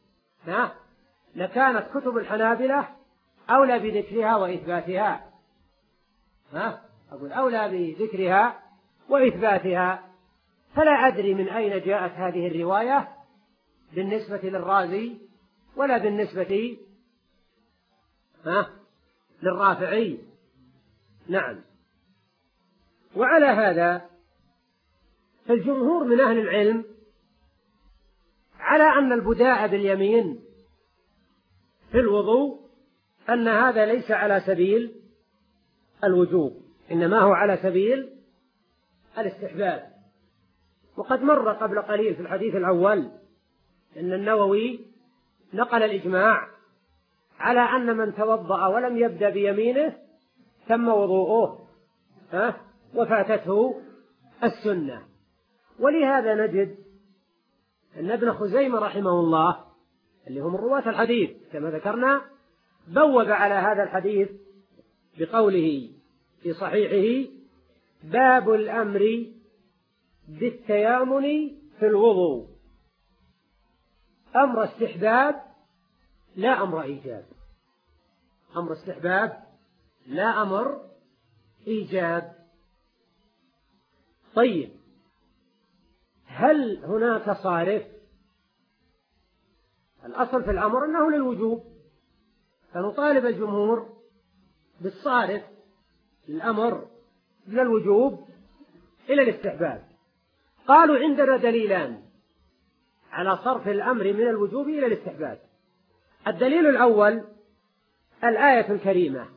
لكانت كتب الحنابلة أولى بذكرها وإثباتها ها أقول أولى بذكرها وإثباتها. فلا أدري من أين جاءت هذه الرواية بالنسبة للرازي ولا بالنسبة ها للرافعي. نعم. وعلى هذا فالجمهور من أهل العلم على أن البداء باليمين في الوضوء أن هذا ليس على سبيل الوجوب إنما هو على سبيل الاستحباب. وقد مر قبل قليل في الحديث الأول أن النووي نقل الإجماع على أن من توضأ ولم يبدأ بيمينه تم وضوءه ها وفاتته السنة. ولهذا نجد أن ابن خزيمة رحمه الله اللي هم رواة الحديث كما ذكرنا بوب على هذا الحديث بقوله في صحيحه باب الأمر بالتيامن في الوضوء أمر استحباب لا أمر إيجاب أمر استحباب لا أمر إيجاب. طيب هل هناك صارف؟ الأصل في الأمر أنه للوجوب فنطالب الجمهور بالصارف الأمر من الوجوب إلى الاستحباب. قالوا عندنا دليلان على صرف الأمر من الوجوب إلى الاستحباب. الدليل الأول الآية الكريمة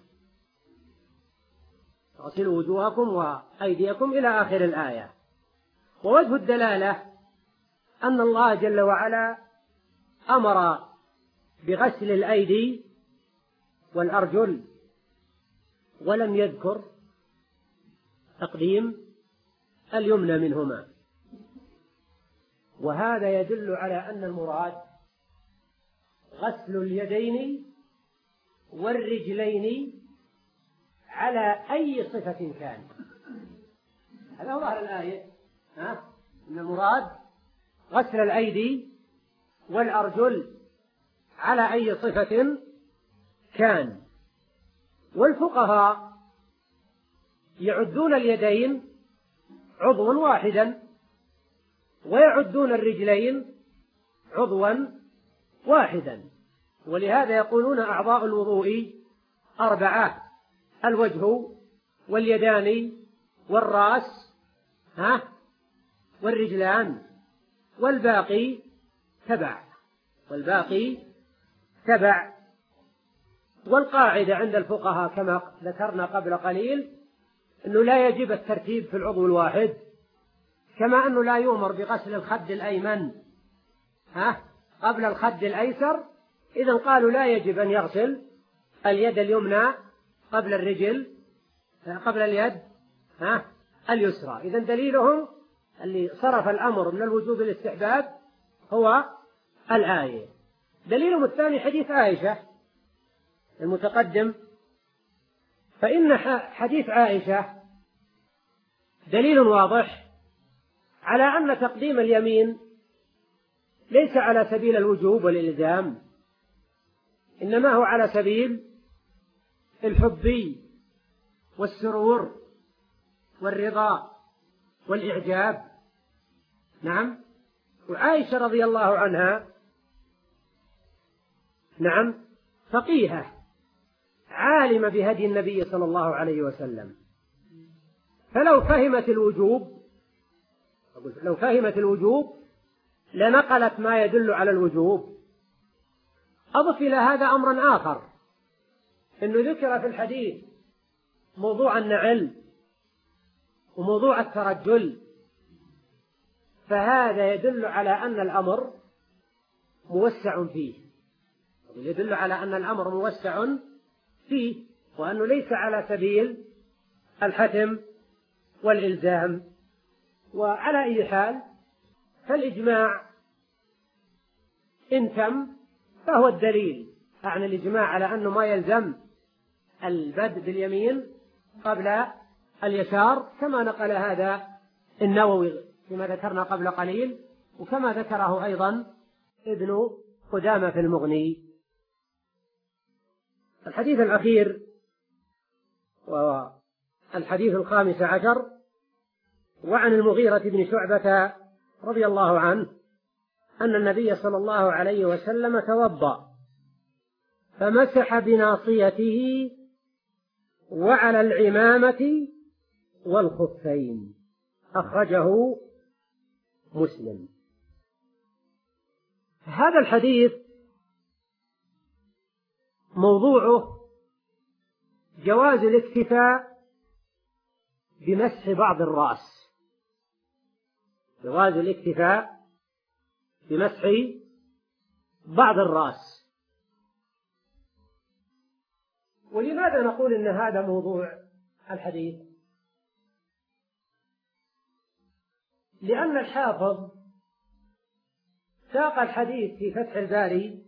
اغسلوا وجوهكم وأيديكم إلى آخر الآية. ووجه الدلالة أن الله جل وعلا أمر بغسل الأيدي والأرجل ولم يذكر تقديم اليمنى منهما، وهذا يدل على أن المراد غسل اليدين والرجلين على أي صفة كان. هذا هو ظاهر الآية ها؟ أن المراد غسل الأيدي والأرجل على أي صفة كان. والفقهاء يعدون اليدين عضوا واحدا ويعدون الرجلين عضوا واحدا، ولهذا يقولون أعضاء الوضوء أربعة: الوجه واليدان والرأس ها والرجلان، والباقي تبع والباقي تبع والقاعدة عند الفقهاء كما ذكرنا قبل قليل أنه لا يجب الترتيب في العضو الواحد، كما أنه لا يؤمر بغسل الخد الأيمن ها قبل الخد الأيسر، إذن قالوا لا يجب أن يغسل اليد اليمنى قبل الرجل قبل اليد ها اليسرى. إذن دليلهم اللي صرف الأمر من الوجوب الاستحباب هو الآية. دليلهم الثاني حديث عائشة المتقدم، فإن حديث عائشة دليل واضح على أن تقديم اليمين ليس على سبيل الوجوب والإلزام، إنما هو على سبيل الحب والسرور والرضا والإعجاب. نعم. وعائشة رضي الله عنها نعم فقيهة عالمة بهدي النبي صلى الله عليه وسلم، فلو فهمت الوجوب لو فهمت الوجوب لنقلت ما يدل على الوجوب. أضف إلى هذا أمرا آخر، أنه ذكر في الحديث موضوع النعل وموضوع الترجل، فهذا يدل على أن الأمر موسع فيه يدل على أن الأمر موسع فيه وأنه ليس على سبيل الحتم والإلزام. وعلى أي حال فالإجماع إن تم فهو الدليل عن الإجماع على أنه ما يلزم البدء باليمين قبل اليسار، كما نقل هذا النووي فيما ذكرنا قبل قليل، وكما ذكره أيضا ابن قدامة في المغني. الحديث الأخير والحديث الخامس عشر: وعن المغيرة بن شعبة رضي الله عنه أن النبي صلى الله عليه وسلم توضأ فمسح بناصيته وعلى العمامة والخفين، أخرجه مسلم. هذا الحديث موضوعه جواز الاكتفاء بمسح بعض الرأس جواز الاكتفاء بمسح بعض الرأس. ولماذا نقول إن هذا موضوع الحديث؟ لأن الحافظ ساق الحديث في فتح الباري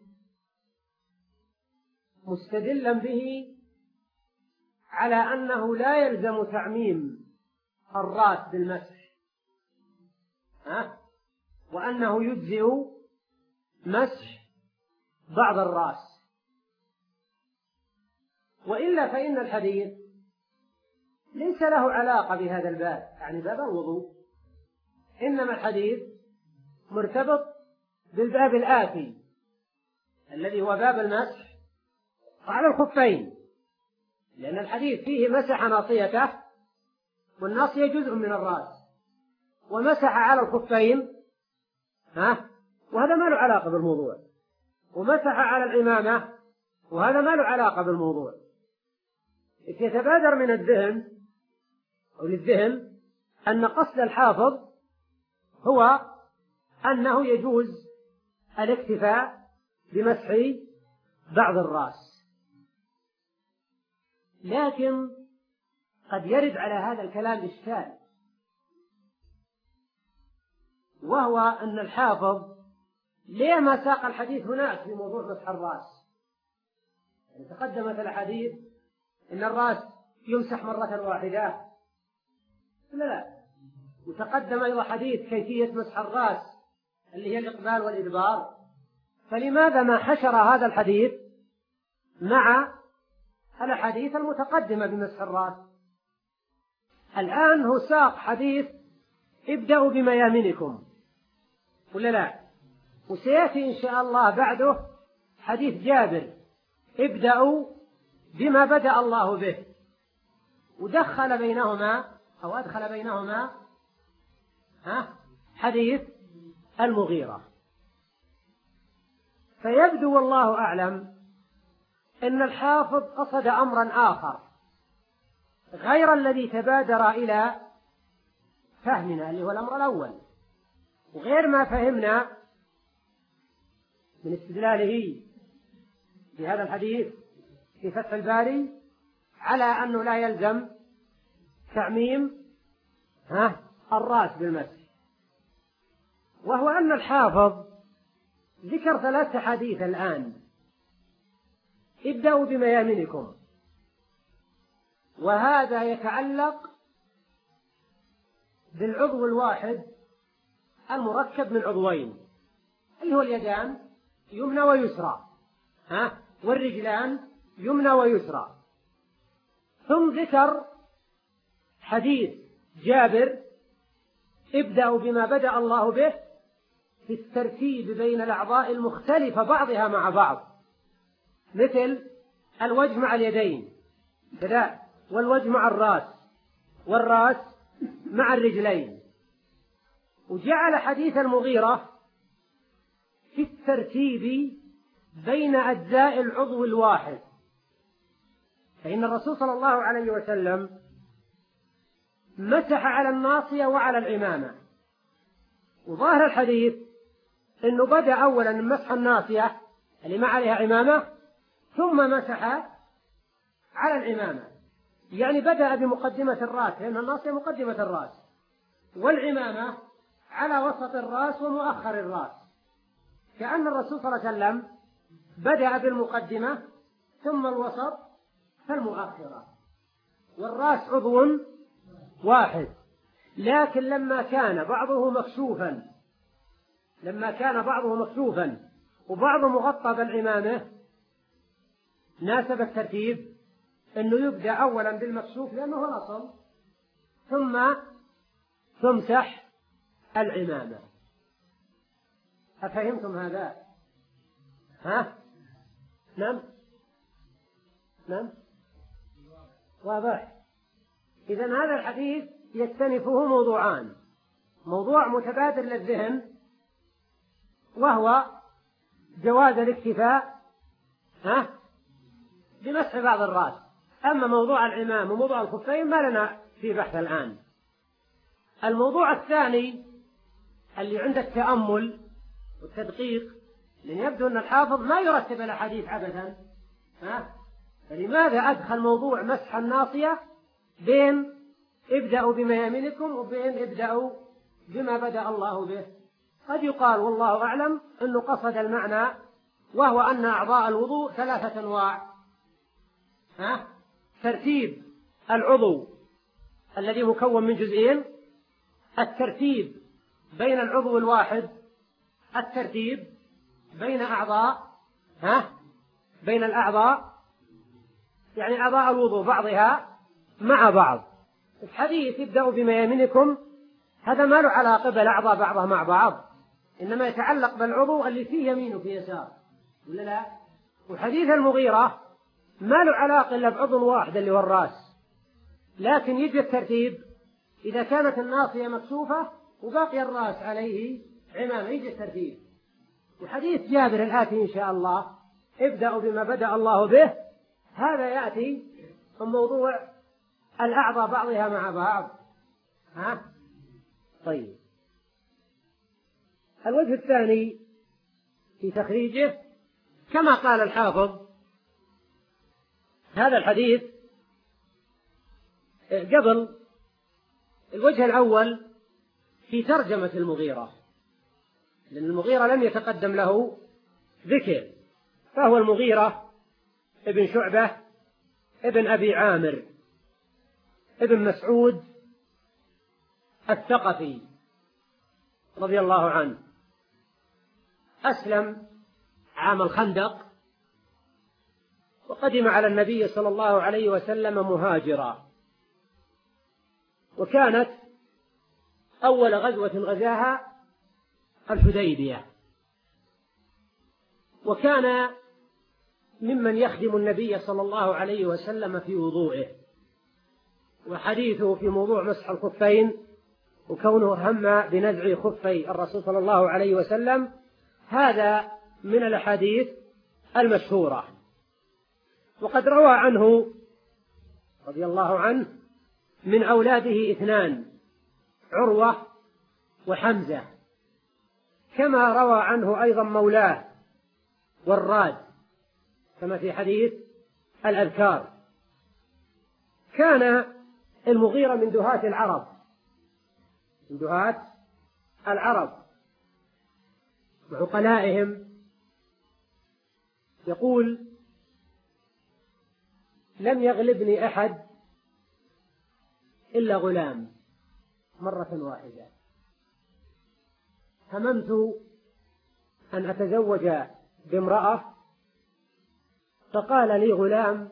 مستدلا به على أنه لا يلزم تعميم الرأس بالمسح ها؟ وأنه يجزئ مسح بعض الرأس، وإلا فإن الحديث ليس له علاقة بهذا الباب، يعني باب الوضوء، إنما الحديث مرتبط بالباب الآتي الذي هو باب المسح على الخفين، لأن الحديث فيه مسح ناصيته، والناصية جزء من الرأس، ومسح على الخفين ها وهذا ما له علاقة بالموضوع، ومسح على العمامة وهذا ما له علاقة بالموضوع. يتبادر من الذهن أو للذهن أن قصد الحافظ هو أنه يجوز الاكتفاء بمسح بعض الرأس، لكن قد يرد على هذا الكلام إشكال، وهو أن الحافظ ليه ما ساق الحديث هناك في موضوع مسح الرأس؟ يعني تقدمت الحديث إن الرأس يمسح مرة واحدة، لا لا، وتقدم أيضا حديث كيفية مسح الرأس اللي هي الإقبال والإدبار، فلماذا ما حشر هذا الحديث مع الحديث المتقدمة بمسح الرأس؟ الآن هو ساق حديث ابدأوا بميامنكم ولا لا، وسيأتي إن شاء الله بعده حديث جابر ابدأوا بما بدأ الله به، ودخل بينهما أو أدخل بينهما ها حديث المغيرة. فيبدو والله أعلم أن الحافظ قصد أمرا آخر غير الذي تبادر إلى فهمنا اللي هو الأمر الأول، وغير ما فهمنا من استدلاله في هذا الحديث في فتح الباري على أنه لا يلزم تعميم ها الرأس بالمسح، وهو أن الحافظ ذكر ثلاث حديث الآن: ابدأوا بميامنكم، وهذا يتعلق بالعضو الواحد المركب من عضوين اللي هو اليدان يمنى ويسرى ها والرجلان يمنى ويسرى. ثم ذكر حديث جابر ابدأوا بما بدأ الله به في الترتيب بين الأعضاء المختلفة بعضها مع بعض، مثل الوجه مع اليدين كذا، والوجه مع الرأس، والرأس مع الرجلين. وجعل حديث المغيرة في الترتيب بين أجزاء العضو الواحد، فإن الرسول صلى الله عليه وسلم مسح على الناصية وعلى العمامة، وظاهر الحديث أنه بدأ أولا من مسح الناصية اللي ما عليها عمامة ثم مسح على العمامة، يعني بدأ بمقدمة الرأس لأن الناصية مقدمة الرأس، والعمامة على وسط الرأس ومؤخر الرأس، كأن الرسول صلى الله عليه وسلم بدأ بالمقدمة ثم الوسط فالمؤخرة، والرأس عضو واحد. لكن لما كان بعضه مكشوفا لما كان بعضه مكشوفا وبعضه مغطى بالعمامة ناسب الترتيب أنه يبدأ أولا بالمكشوف لأنه هو الأصل، ثم تمسح العمامة. أفهمتم هذا؟ ها؟ نعم نعم واضح. إذن هذا الحديث يكتنفه موضوعان: موضوع متبادر للذهن وهو جواز الاكتفاء ها بمسح بعض الرأس، أما موضوع العمام وموضوع الخفين ما لنا في بحث الآن. الموضوع الثاني اللي عند التأمل والتدقيق، لأن يبدو أن الحافظ ما يرتب الأحاديث عبثا، ها فلماذا أدخل موضوع مسح الناصية بين ابدأوا بميامنكم وبين ابدأوا بما بدأ الله به؟ قد يقال والله أعلم أنه قصد المعنى، وهو أن أعضاء الوضوء ثلاثة أنواع: ها ترتيب العضو الذي مكون من جزئين، الترتيب بين العضو الواحد، الترتيب بين أعضاء ها بين الأعضاء يعني أعضاء الوضوء بعضها مع بعض. الحديث ابدأوا بميامنكم هذا ما له علاقة بالأعضاء بعضها مع بعض، إنما يتعلق بالعضو اللي فيه يمين وفيه يسار، ولا لا؟ وحديث المغيرة ما له علاقة إلا بعضو واحد اللي هو الرأس، لكن يجي الترتيب إذا كانت الناصية مكشوفة وباقي الرأس عليه عمامة يجي الترتيب. وحديث جابر الآتي إن شاء الله ابدأوا بما بدأ الله به، هذا يأتي من موضوع الأعضاء بعضها مع بعض. ها طيب، الوجه الثاني في تخريجه كما قال الحافظ هذا الحديث قبل الوجه الأول في ترجمة المغيرة، لأن المغيرة لم يتقدم له ذكر، فهو المغيرة ابن شعبة ابن أبي عامر ابن مسعود الثقفي رضي الله عنه، أسلم عام الخندق وقدم على النبي صلى الله عليه وسلم مهاجرا، وكانت أول غزوة غزاها الحديبية، وكان ممن يخدم النبي صلى الله عليه وسلم في وضوئه، وحديثه في موضوع مسح الخفين وكونه هم بنزع خفي الرسول صلى الله عليه وسلم هذا من الأحاديث المشهورة. وقد روى عنه رضي الله عنه من أولاده اثنان، عروة وحمزة، كما روى عنه أيضا مولاه والراد كما في حديث الأذكار. كان المغيرة من دهاة العرب من دهاة العرب وعقلائهم، يقول: لم يغلبني أحد إلا غلام مرة واحدة، هممت أن أتزوج بامرأة فقال لي غلام: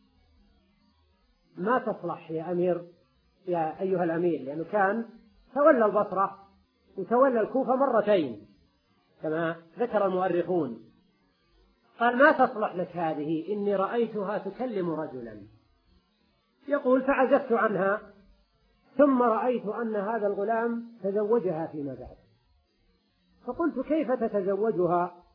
ما تصلح يا أمير يا أيها الأمير، لأنه كان تولى البصرة وتولى الكوفة مرتين كما ذكر المؤرخون. قال: ما تصلح لك هذه، إني رأيتها تكلم رجلا. يقول: فعزفت عنها ثم رأيت أن هذا الغلام تزوجها فيما بعد، فقلت: كيف تتزوجها